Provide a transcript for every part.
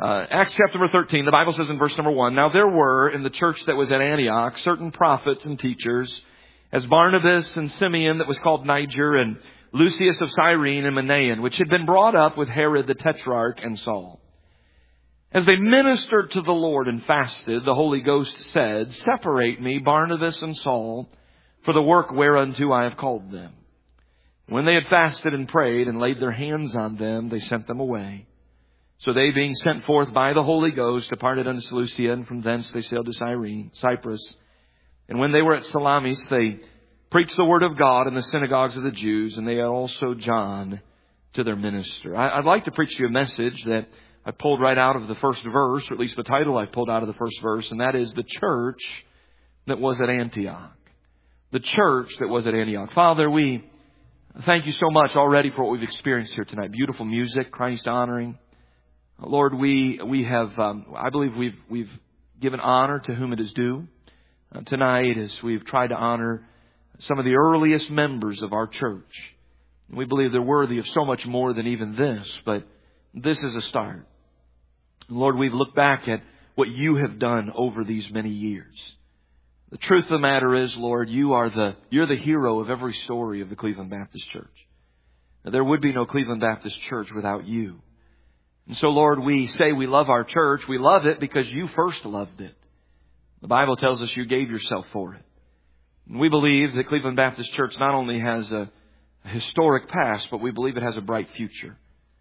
Acts chapter number 13, the Bible says in verse number 1, Now there were in the church that was at Antioch certain prophets and teachers, as Barnabas and Simeon that was called Niger, and Lucius of Cyrene and Manaen, which had been brought up with Herod the Tetrarch and Saul. As they ministered to the Lord and fasted, the Holy Ghost said, Separate me, Barnabas and Saul, for the work whereunto I have called them. When they had fasted and prayed and laid their hands on them, they sent them away. So they, being sent forth by the Holy Ghost, departed unto Seleucia, and from thence they sailed to Cyprus. And when they were at Salamis, they preached the word of God in the synagogues of the Jews, and they had also John to their minister. I'd like to preach to you a message that I pulled right out of the first verse, or at least the title I pulled out of the first verse, and that is the church that was at Antioch. The church that was at Antioch. Father, we thank you so much already for what we've experienced here tonight. Beautiful music, Christ honoring. Lord, we have, I believe we've given honor to whom it is due. Tonight, as we've tried to honor some of the earliest members of our church. We believe they're worthy of so much more than even this, but this is a start. Lord, we've looked back at what you have done over these many years. The truth of the matter is, Lord, you're the hero of every story of the Cleveland Baptist Church. Now, there would be no Cleveland Baptist Church without you. And so, Lord, we say we love our church. We love it because you first loved it. The Bible tells us you gave yourself for it. And we believe that Cleveland Baptist Church not only has a historic past, but we believe it has a bright future.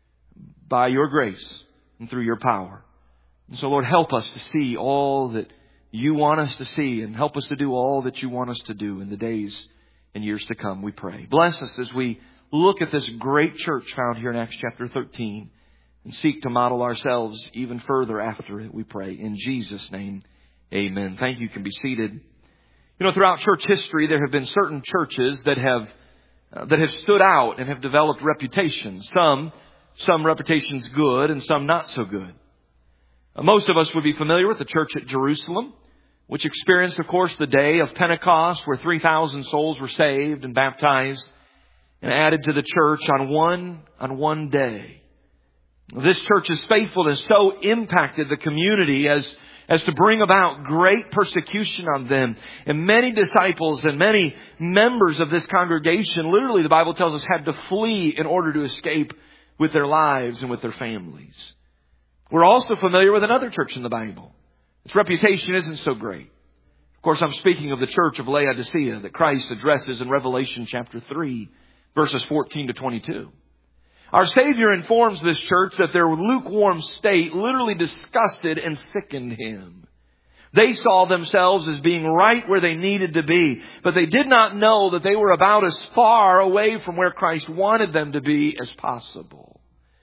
By your grace and through your power. And so, Lord, help us to see all that you want us to see, and help us to do all that you want us to do in the days and years to come, we pray. Bless us as we look at this great church found here in Acts chapter 13 and seek to model ourselves even further after it, we pray. In Jesus' name, amen. Thank you. You can be seated. You know, throughout church history, there have been certain churches that have stood out and have developed reputations. Some reputations good and some not so good. Most of us would be familiar with the church at Jerusalem, which experienced, of course, the day of Pentecost, where 3,000 souls were saved and baptized and added to the church on one day. This church's faithfulness so impacted the community as to bring about great persecution on them. And many disciples and many members of this congregation, literally the Bible tells us, had to flee in order to escape with their lives and with their families. We're also familiar with another church in the Bible. Its reputation isn't so great. Of course, I'm speaking of the church of Laodicea that Christ addresses in Revelation chapter 3, verses 14 to 22. Our Savior informs this church that their lukewarm state literally disgusted and sickened Him. They saw themselves as being right where they needed to be, but they did not know that they were about as far away from where Christ wanted them to be as possible.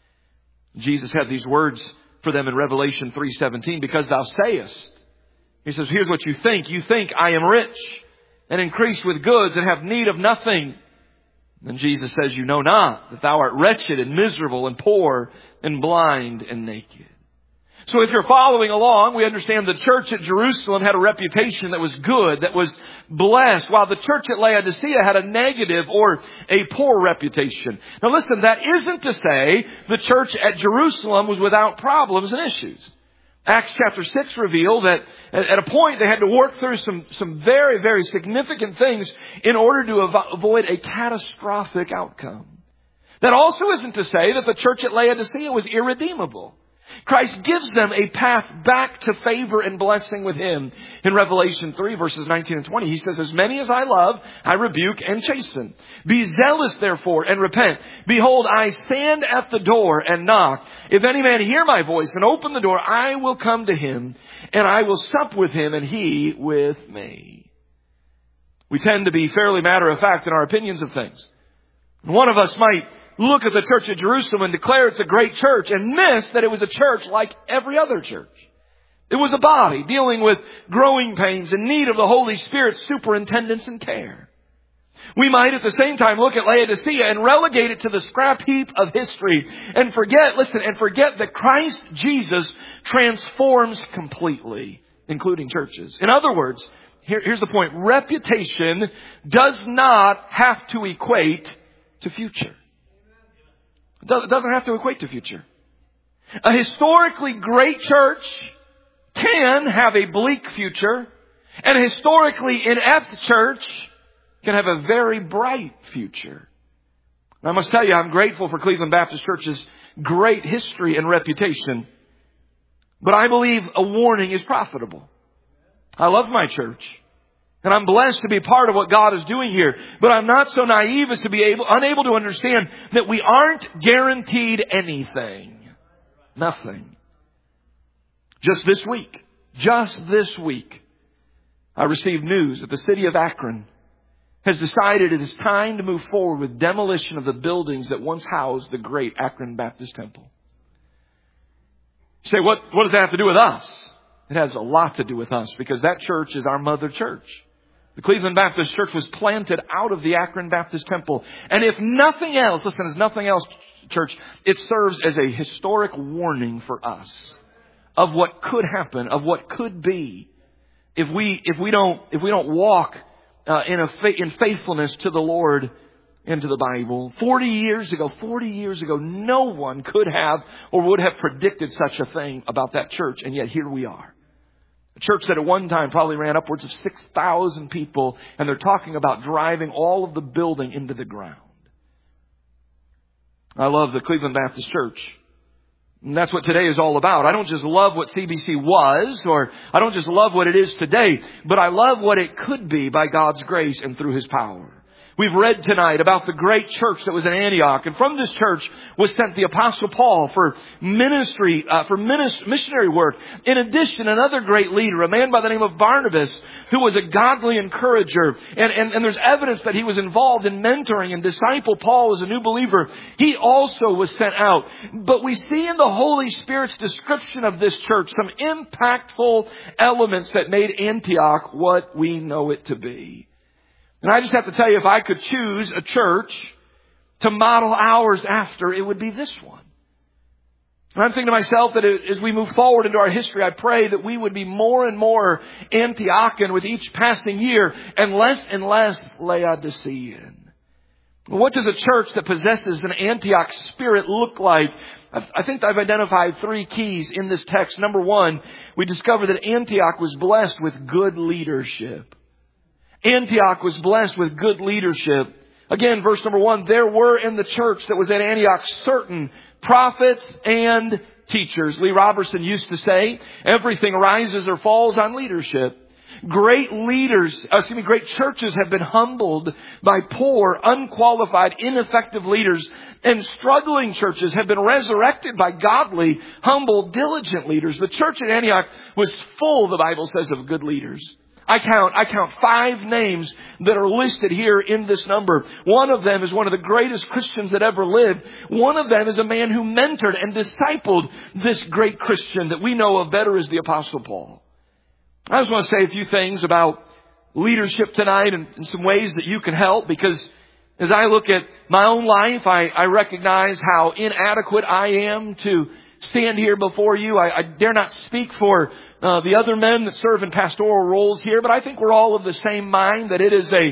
Jesus had these words for them in Revelation 3:17, because thou sayest, He says, here's what you think. You think I am rich and increased with goods and have need of nothing. And Jesus says, you know not that thou art wretched and miserable and poor and blind and naked. So if you're following along, we understand the church at Jerusalem had a reputation that was good, that was blessed, while the church at Laodicea had a negative or a poor reputation. Now listen, that isn't to say the church at Jerusalem was without problems and issues. Acts chapter 6 reveal that at a point they had to work through some very, very significant things in order to avoid a catastrophic outcome. That also isn't to say that the church at Laodicea was irredeemable. Christ gives them a path back to favor and blessing with Him. In Revelation 3, verses 19 and 20, He says, as many as I love, I rebuke and chasten. Be zealous, therefore, and repent. Behold, I stand at the door and knock. If any man hear my voice and open the door, I will come to him, and I will sup with him, and he with me. We tend to be fairly matter of fact in our opinions of things. One of us might look at the church at Jerusalem and declare it's a great church and miss that it was a church like every other church. It was a body dealing with growing pains in need of the Holy Spirit's superintendence and care. We might at the same time look at Laodicea and relegate it to the scrap heap of history and forget that Christ Jesus transforms completely, including churches. In other words, here's the point. Reputation does not have to equate to future. It doesn't have to equate to future. A historically great church can have a bleak future, and a historically inept church can have a very bright future. And I must tell you, I'm grateful for Cleveland Baptist Church's great history and reputation, but I believe a warning is profitable. I love my church, and I'm blessed to be part of what God is doing here, but I'm not so naive as to be unable to understand that we aren't guaranteed anything. Nothing. Just this week, I received news that the city of Akron has decided it is time to move forward with demolition of the buildings that once housed the great Akron Baptist Temple. You say, what does that have to do with us? It has a lot to do with us, because that church is our mother church. The Cleveland Baptist Church was planted out of the Akron Baptist Temple. And if nothing else, listen, as nothing else, church, it serves as a historic warning for us of what could happen, of what could be if we don't walk in faithfulness to the Lord and to the Bible. 40 years ago, no one could have or would have predicted such a thing about that church, and yet here we are. A church that at one time probably ran upwards of 6,000 people, and they're talking about driving all of the building into the ground. I love the Cleveland Baptist Church. And that's what today is all about. I don't just love what CBC was, or I don't just love what it is today, but I love what it could be by God's grace and through His power. We've read tonight about the great church that was in Antioch, and from this church was sent the Apostle Paul for missionary work. In addition, another great leader, a man by the name of Barnabas, who was a godly encourager, and there's evidence that he was involved in mentoring and disciple Paul as a new believer. He also was sent out. But we see in the Holy Spirit's description of this church some impactful elements that made Antioch what we know it to be. And I just have to tell you, if I could choose a church to model ours after, it would be this one. And I'm thinking to myself that as we move forward into our history, I pray that we would be more and more Antiochian with each passing year and less Laodicean. What does a church that possesses an Antioch spirit look like? I think I've identified 3 keys in this text. Number 1, we discover that Antioch was blessed with good leadership. Antioch was blessed with good leadership. Again, verse number 1, there were in the church that was at Antioch certain prophets and teachers. Lee Robertson used to say, everything rises or falls on leadership. Great churches have been humbled by poor, unqualified, ineffective leaders. And struggling churches have been resurrected by godly, humble, diligent leaders. The church at Antioch was full, the Bible says, of good leaders. I count 5 names that are listed here in this number. One of them is one of the greatest Christians that ever lived. One of them is a man who mentored and discipled this great Christian that we know of better as the Apostle Paul. I just want to say a few things about leadership tonight and some ways that you can help, because as I look at my own life, I recognize how inadequate I am to stand here before you. I dare not speak for the other men that serve in pastoral roles here, but I think we're all of the same mind that it is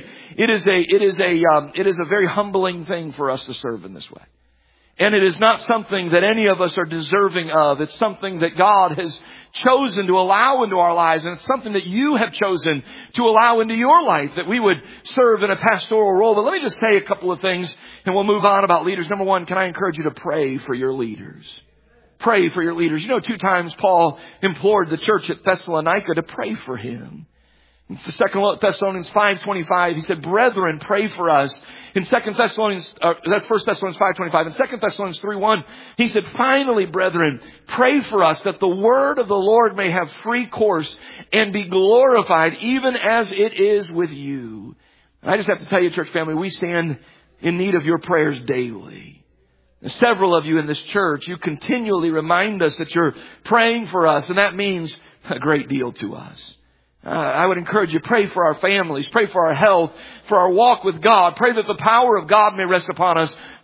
a very humbling thing for us to serve in this way. And it is not something that any of us are deserving of. It's something that God has chosen to allow into our lives, and it's something that you have chosen to allow into your life, that we would serve in a pastoral role. But let me just say a couple of things, and we'll move on about leaders. Number 1, can I encourage you to pray for your leaders? Pray for your leaders. 2 times Paul implored the church at Thessalonica to pray for him. In 2 Thessalonians 5:25, he said, "Brethren, pray for us." In 2 Thessalonians, that's 1 Thessalonians 5:25. In 2 Thessalonians 3:1, he said, "Finally, brethren, pray for us that the word of the Lord may have free course and be glorified, even as it is with you." And I just have to tell you, church family, we stand in need of your prayers daily. Several of you in this church, you continually remind us that you're praying for us, and that means a great deal to us. I would encourage you, pray for our families, pray for our health, for our walk with God. Pray that the power of God may rest upon us.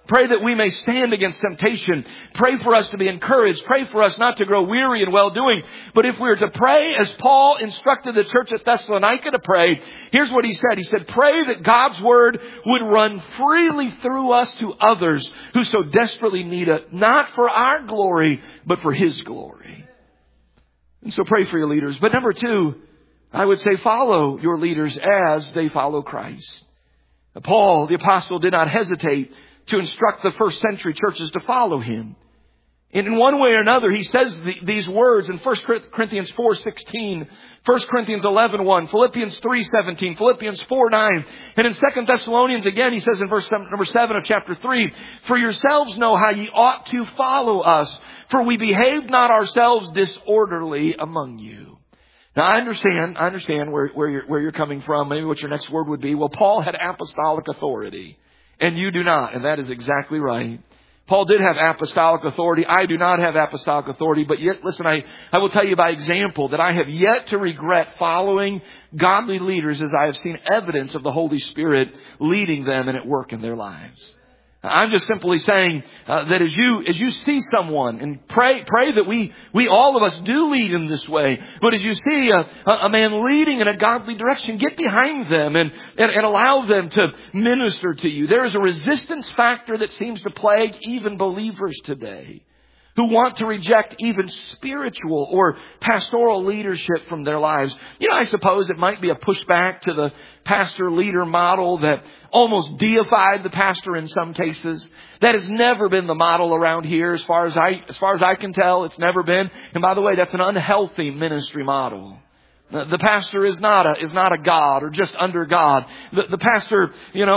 Pray that we may stand against temptation. Pray for us to be encouraged. Pray for us not to grow weary in well-doing. But if we are to pray as Paul instructed the church at Thessalonica to pray, here's what he said. He said, pray that God's word would run freely through us to others who so desperately need it, not for our glory, but for His glory. And so pray for your leaders. But number two, I would say follow your leaders as they follow Christ. Paul, the apostle, did not hesitate to instruct the first century churches to follow him. And in one way or another, he says these words in 1 Corinthians 4:16, 1 Corinthians 11:1, Philippians 3:17, Philippians 4:9, and in 2 Thessalonians again, he says in verse number 7 of chapter 3, for yourselves know how ye ought to follow us, for we behaved not ourselves disorderly among you. Now I understand where you're coming from, maybe what your next word would be. Well, Paul had apostolic authority. And you do not. And that is exactly right. Paul did have apostolic authority. I do not have apostolic authority. But yet, listen, I will tell you by example that I have yet to regret following godly leaders as I have seen evidence of the Holy Spirit leading them and at work in their lives. I'm just simply saying that as you see someone, and pray that we all of us do lead in this way. But as you see a man leading in a godly direction, get behind them and allow them to minister to you. There is a resistance factor that seems to plague even believers today, who want to reject even spiritual or pastoral leadership from their lives. You know, I suppose it might be a pushback to the pastor-leader model that almost deified the pastor in some cases. That has never been the model around here as far as I can tell. It's never been. And by the way, that's an unhealthy ministry model. The pastor is not a God or just under God. The pastor,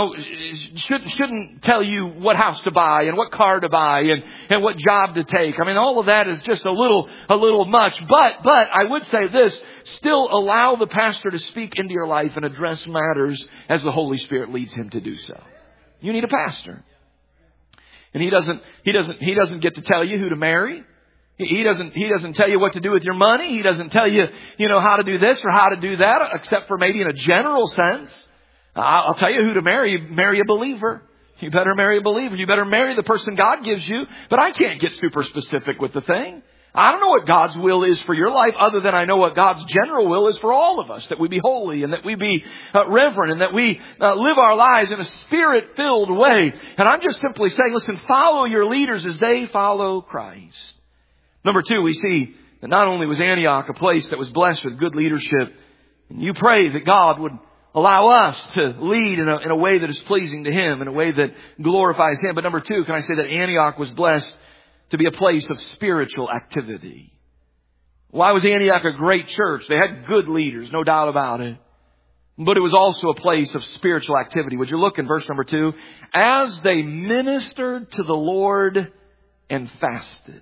shouldn't tell you what house to buy and what car to buy and what job to take. I mean, all of that is just a little much. But I would say this, still allow the pastor to speak into your life and address matters as the Holy Spirit leads him to do so. You need a pastor. And he doesn't get to tell you who to marry. He doesn't tell you what to do with your money. He doesn't tell you, how to do this or how to do that, except for maybe in a general sense. I'll tell you who to marry. Marry a believer. You better marry a believer. You better marry the person God gives you. But I can't get super specific with the thing. I don't know what God's will is for your life other than I know what God's general will is for all of us. That we be holy and that we be reverent and that we live our lives in a Spirit-filled way. And I'm just simply saying, listen, follow your leaders as they follow Christ. Number two, we see that not only was Antioch a place that was blessed with good leadership, and you pray that God would allow us to lead in a way that is pleasing to Him, in a way that glorifies Him. But number two, can I say that Antioch was blessed to be a place of spiritual activity? Why was Antioch a great church? They had good leaders, no doubt about it. But it was also a place of spiritual activity. Would you look in verse number 2? As they ministered to the Lord and fasted.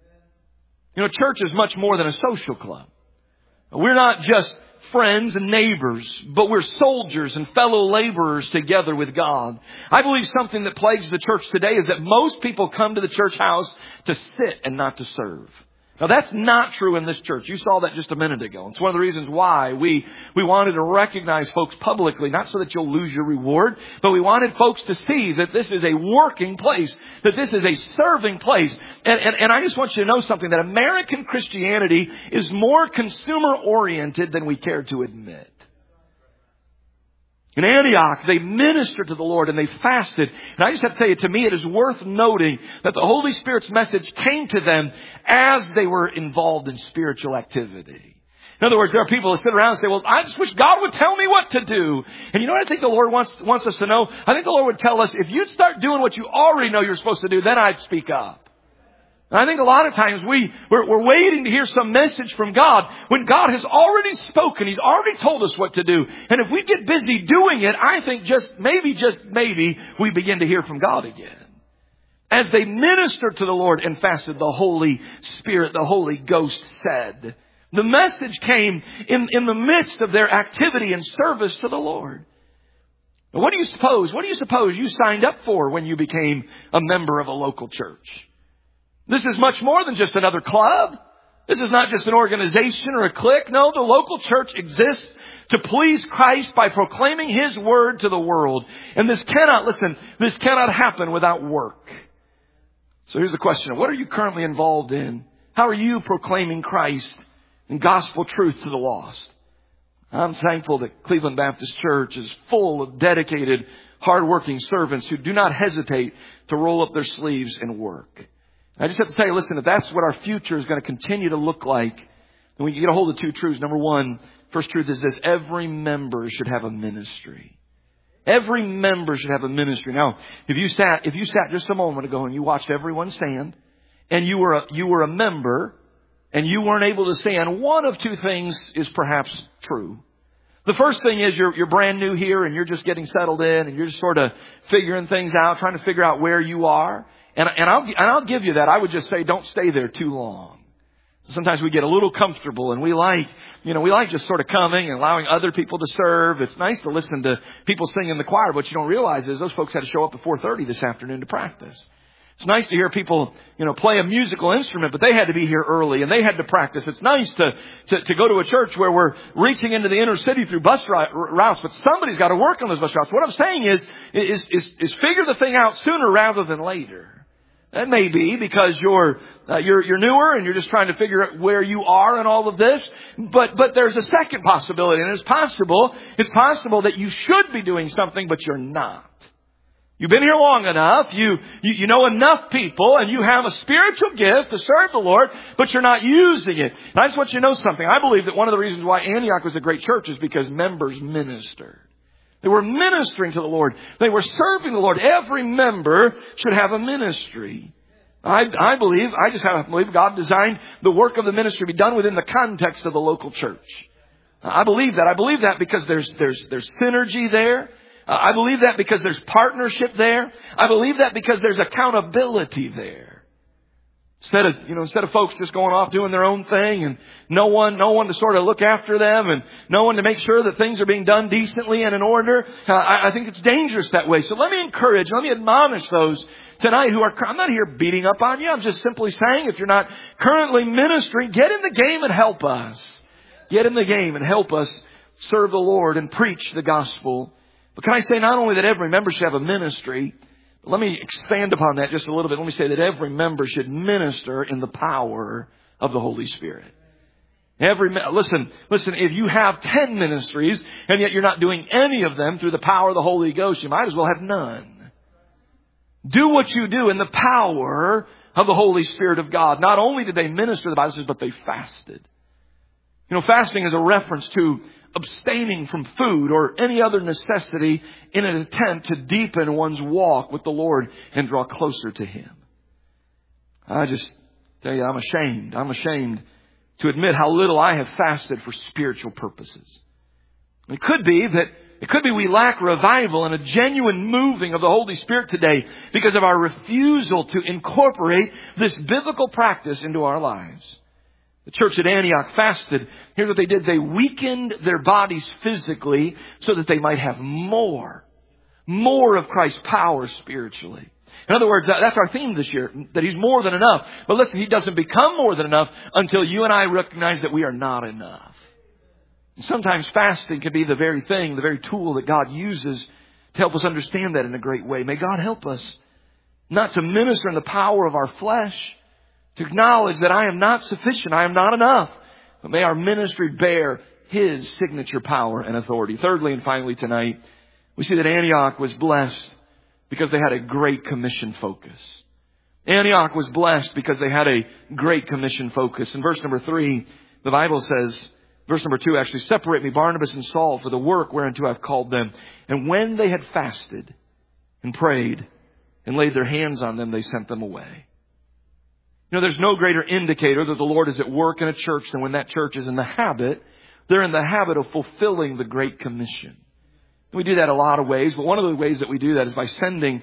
Church is much more than a social club. We're not just friends and neighbors, but we're soldiers and fellow laborers together with God. I believe something that plagues the church today is that most people come to the church house to sit and not to serve. Now that's not true in this church. You saw that just a minute ago. It's one of the reasons why we wanted to recognize folks publicly, not so that you'll lose your reward, but we wanted folks to see that this is a working place, that this is a serving place. And I just want you to know something, that American Christianity is more consumer oriented than we care to admit. In Antioch, they ministered to the Lord and they fasted. And I just have to tell you, to me, it is worth noting that the Holy Spirit's message came to them as they were involved in spiritual activity. In other words, there are people that sit around and say, well, I just wish God would tell me what to do. And you know what I think the Lord wants us to know? I think the Lord would tell us, if you'd start doing what you already know you're supposed to do, then I'd speak up. And I think a lot of times we're waiting to hear some message from God when God has already spoken. He's already told us what to do. And if we get busy doing it, I think just maybe, we begin to hear from God again. As they ministered to the Lord and fasted, the Holy Spirit, the Holy Ghost said. The message came in the midst of their activity and service to the Lord. Now, what do you suppose you signed up for when you became a member of a local church? This is much more than just another club. This is not just an organization or a clique. No, the local church exists to please Christ by proclaiming His word to the world. And this cannot happen without work. So here's the question. What are you currently involved in? How are you proclaiming Christ and gospel truth to the lost? I'm thankful that Cleveland Baptist Church is full of dedicated, hardworking servants who do not hesitate to roll up their sleeves and work. I just have to tell you, listen, if that's what our future is going to continue to look like, then we can get a hold of two truths. Number one, first truth is this: every member should have a ministry. Every member should have a ministry. Now, if you sat just a moment ago and you watched everyone stand, and you were a member, and you weren't able to stand, one of two things is perhaps true. The first thing is you're brand new here and you're just getting settled in and you're just sort of figuring things out, trying to figure out where you are. And I'll give you that. I would just say don't stay there too long. Sometimes we get a little comfortable and we like just sort of coming and allowing other people to serve. It's nice to listen to people sing in the choir, but what you don't realize is those folks had to show up at 4:30 this afternoon to practice. It's nice to hear people, play a musical instrument, but they had to be here early and they had to practice. It's nice to go to a church where we're reaching into the inner city through bus routes, but somebody's got to work on those bus routes. What I'm saying is figure the thing out sooner rather than later. That may be because you're newer and you're just trying to figure out where you are in all of this. But there's a second possibility, and it's possible that you should be doing something, but you're not. You've been here long enough, you know enough people, and you have a spiritual gift to serve the Lord, but you're not using it. And I just want you to know something. I believe that one of the reasons why Antioch was a great church is because members ministered. They were ministering to the Lord. They were serving the Lord. Every member should have a ministry. I just have to believe God designed the work of the ministry to be done within the context of the local church. I believe that. I believe that because there's synergy there. I believe that because there's partnership there. I believe that because there's accountability there. Instead of folks just going off doing their own thing and no one to sort of look after them and no one to make sure that things are being done decently and in order. I think it's dangerous that way. So let me admonish those tonight I'm not here beating up on you. I'm just simply saying, if you're not currently ministering, get in the game and help us. Get in the game and help us serve the Lord and preach the gospel. But can I say not only that every member should have a ministry, but let me expand upon that just a little bit. Let me say that every member should minister in the power of the Holy Spirit. Listen, if you have 10 ministries and yet you're not doing any of them through the power of the Holy Ghost, you might as well have none. Do what you do in the power of the Holy Spirit of God. Not only did they minister, the Bible says, but they fasted. Fasting is a reference to abstaining from food or any other necessity in an attempt to deepen one's walk with the Lord and draw closer to Him. I just tell you, I'm ashamed. I'm ashamed to admit how little I have fasted for spiritual purposes. It could be we lack revival and a genuine moving of the Holy Spirit today because of our refusal to incorporate this biblical practice into our lives. The church at Antioch fasted. Here's what they did. They weakened their bodies physically so that they might have more of Christ's power spiritually. In other words, that's our theme this year, that He's more than enough. But listen, He doesn't become more than enough until you and I recognize that we are not enough. And sometimes fasting can be the very thing, the very tool that God uses to help us understand that in a great way. May God help us not to minister in the power of our flesh, to acknowledge that I am not sufficient, I am not enough. But may our ministry bear His signature power and authority. Thirdly and finally tonight, we see that Antioch was blessed because they had a Great Commission focus. Antioch was blessed because they had a Great Commission focus. In verse number 3, the Bible says, verse number 2 actually, separate me, Barnabas and Saul, for the work whereunto I've called them. And when they had fasted and prayed and laid their hands on them, they sent them away. There's no greater indicator that the Lord is at work in a church than when that church is they're in the habit of fulfilling the Great Commission. We do that a lot of ways, but one of the ways that we do that is by sending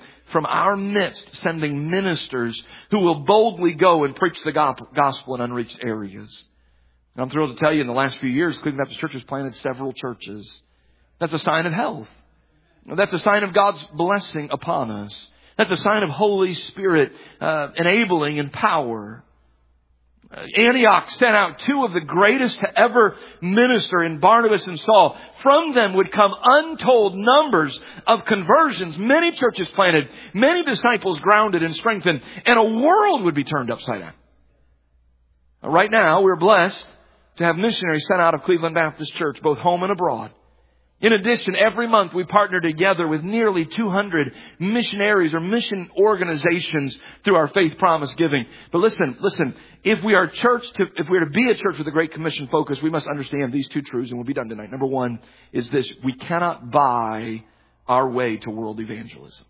ministers who will boldly go and preach the gospel in unreached areas. And I'm thrilled to tell you, in the last few years, Cleveland Baptist Church has planted several churches. That's a sign of health. That's a sign of God's blessing upon us. That's a sign of Holy Spirit enabling and power. Antioch sent out two of the greatest to ever minister in Barnabas and Saul. From them would come untold numbers of conversions, many churches planted, many disciples grounded and strengthened, and a world would be turned upside down. Right now, we're blessed to have missionaries sent out of Cleveland Baptist Church, both home and abroad. In addition, every month we partner together with nearly 200 missionaries or mission organizations through our Faith Promise Giving. But listen, if we are to be a church with a Great Commission focus, we must understand these two truths, and we'll be done tonight. Number one is this: we cannot buy our way to world evangelism.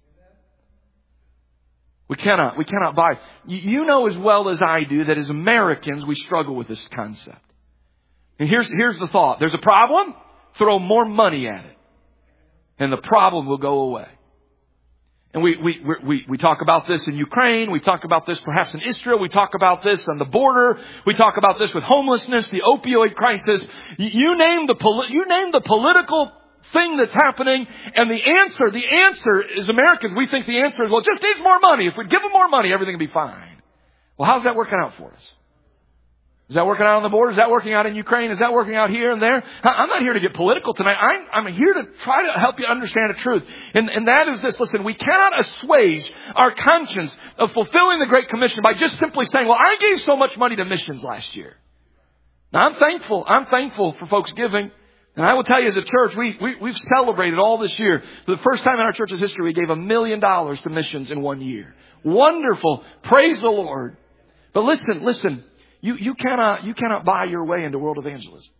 We cannot buy. You know as well as I do that as Americans we struggle with this concept. And here's the thought: there's a problem. Throw more money at it, and the problem will go away. And we talk about this in Ukraine. We talk about this perhaps in Israel. We talk about this on the border. We talk about this with homelessness, the opioid crisis. You name the political thing that's happening, and the answer is Americans. We think the answer is, well, it just needs more money. If we give them more money, everything will be fine. Well, how's that working out for us? Is that working out on the border? Is that working out in Ukraine? Is that working out here and there? I'm not here to get political tonight. I'm here to try to help you understand the truth. And that is this. Listen, we cannot assuage our conscience of fulfilling the Great Commission by just simply saying, well, I gave so much money to missions last year. Now, I'm thankful for folks giving. And I will tell you, as a church, we've celebrated all this year. For the first time in our church's history, we gave $1 million to missions in 1 year. Wonderful. Praise the Lord. But listen. You cannot buy your way into world evangelism.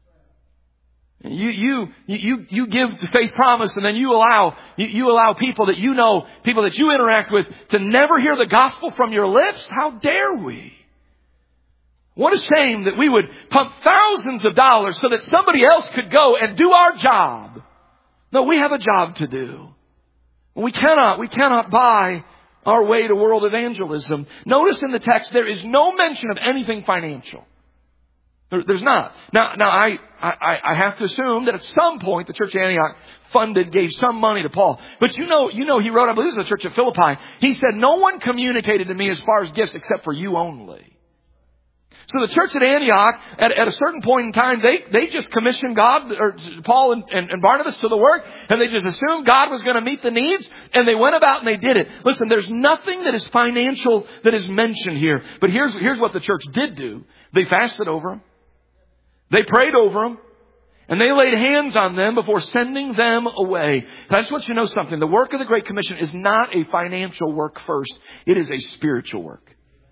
You give to Faith Promise, and then you allow people that you know, people that you interact with, to never hear the gospel from your lips. How dare we? What a shame that we would pump thousands of dollars so that somebody else could go and do our job. No, we have a job to do. We cannot buy our way to world evangelism. Notice in the text there is no mention of anything financial. There's not. Now I have to assume that at some point the church of Antioch gave some money to Paul. But you know he wrote, I believe it was the church of Philippi. He said, no one communicated to me as far as gifts except for you only. So the church at Antioch, at a certain point in time, they just commissioned Paul and Barnabas to the work, and they just assumed God was going to meet the needs, and they went about and they did it. Listen, there's nothing that is financial that is mentioned here. But here's what the church did do. They fasted over them. They prayed over them. And they laid hands on them before sending them away. And I just want you to know something. The work of the Great Commission is not a financial work first. It is a spiritual work.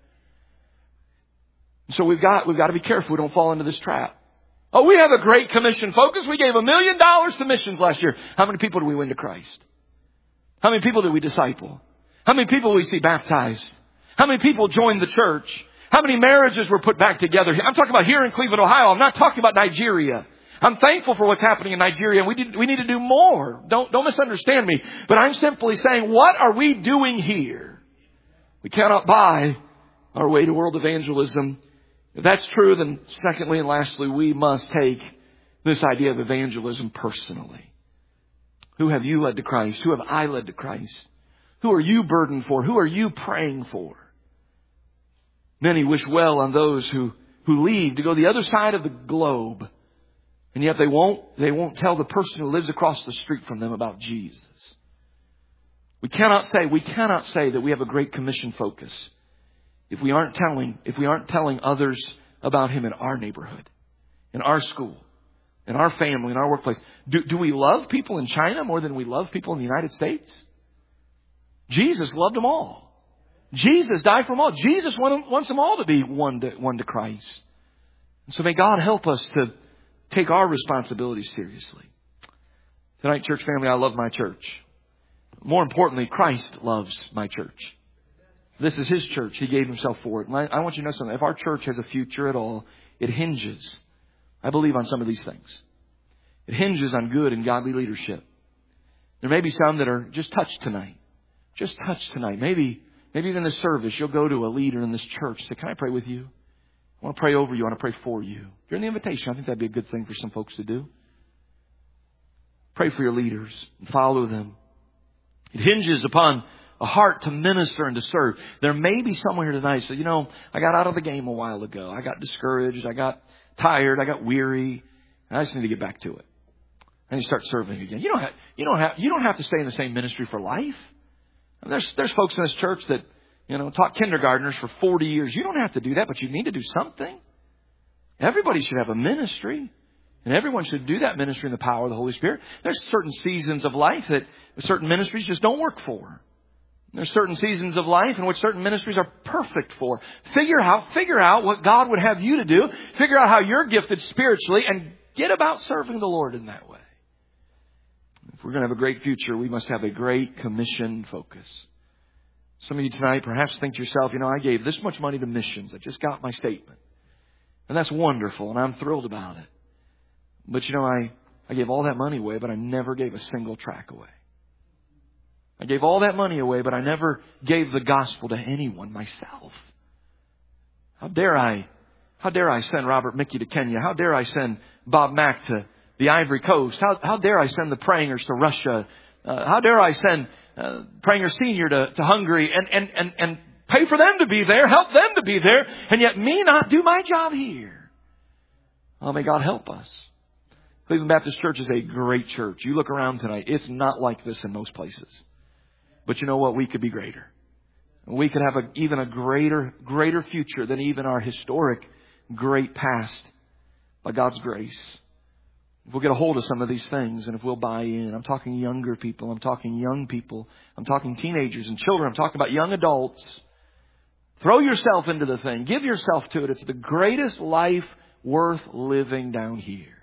So we've got to be careful we don't fall into this trap. Oh, we have a Great Commission focus. We gave $1 million to missions last year. How many people do we win to Christ? How many people did we disciple? How many people do we see baptized? How many people joined the church? How many marriages were put back together? I'm talking about here in Cleveland, Ohio. I'm not talking about Nigeria. I'm thankful for what's happening in Nigeria. We need to do more. Don't misunderstand me. But I'm simply saying, what are we doing here? We cannot buy our way to world evangelism. If that's true, then secondly and lastly, we must take this idea of evangelism personally. Who have you led to Christ? Who have I led to Christ? Who are you burdened for? Who are you praying for? Many wish well on those who leave to go to the other side of the globe. And yet they won't tell the person who lives across the street from them about Jesus. We cannot say that we have a Great Commission focus if we aren't telling others about Him in our neighborhood, in our school, in our family, in our workplace. Do we love people in China more than we love people in the United States? Jesus loved them all. Jesus died for them all. Jesus wants them all to be one to Christ. And so may God help us to take our responsibility seriously. Tonight, church family, I love my church. More importantly, Christ loves my church. This is His church. He gave Himself for it. And I want you to know something. If our church has a future at all, it hinges, I believe, on some of these things. It hinges on good and godly leadership. There may be some that are just touched tonight. Just touched tonight. Maybe even this service, you'll go to a leader in this church. Say, can I pray with you? I want to pray over you. I want to pray for you. During the invitation, I think that'd be a good thing for some folks to do. Pray for your leaders and follow them. It hinges upon a heart to minister and to serve. There may be someone here tonight who says, I got out of the game a while ago. I got discouraged. I got tired. I got weary. I just need to get back to it. And you start serving again. You don't have to stay in the same ministry for life. And there's folks in this church that, taught kindergartners for 40 years. You don't have to do that, but you need to do something. Everybody should have a ministry. And everyone should do that ministry in the power of the Holy Spirit. There's certain seasons of life that certain ministries just don't work for. There's certain seasons of life in which certain ministries are perfect for. Figure out what God would have you to do. Figure out how you're gifted spiritually and get about serving the Lord in that way. If we're going to have a great future, we must have a great commission focus. Some of you tonight perhaps think to yourself, I gave this much money to missions. I just got my statement. And that's wonderful, and I'm thrilled about it. But I gave all that money away, but I never gave a single tract away. I gave all that money away, but I never gave the gospel to anyone myself. How dare I send Robert Mickey to Kenya? How dare I send Bob Mack to the Ivory Coast? How dare I send the Prangers to Russia? How dare I send Pranger Senior to Hungary and pay for them to be there, help them to be there, and yet me not do my job here? Oh, may God help us. Cleveland Baptist Church is a great church. You look around tonight, it's not like this in most places. But you know what? We could be greater. We could have even a greater future than even our historic great past by God's grace. If we'll get a hold of some of these things and if we'll buy in. I'm talking younger people. I'm talking young people. I'm talking teenagers and children. I'm talking about young adults. Throw yourself into the thing. Give yourself to it. It's the greatest life worth living down here.